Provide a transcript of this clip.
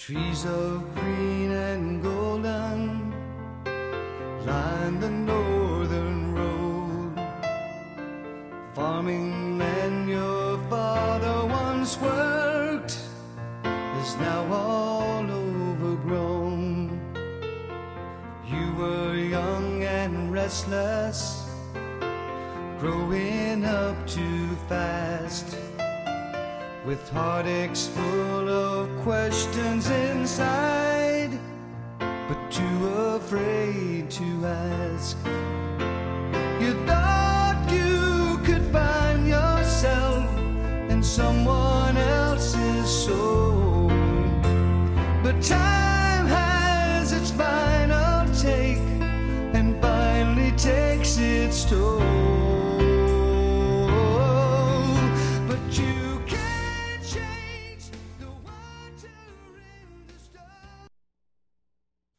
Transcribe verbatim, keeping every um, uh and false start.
Trees of green and golden line the northern road. Farming land your father once worked is now all overgrown. You were young and restless, growing up too fast, with heartaches full of questions inside, but too afraid to ask. You thought you could find yourself in someone else's soul, but time has its final take and finally takes its toll.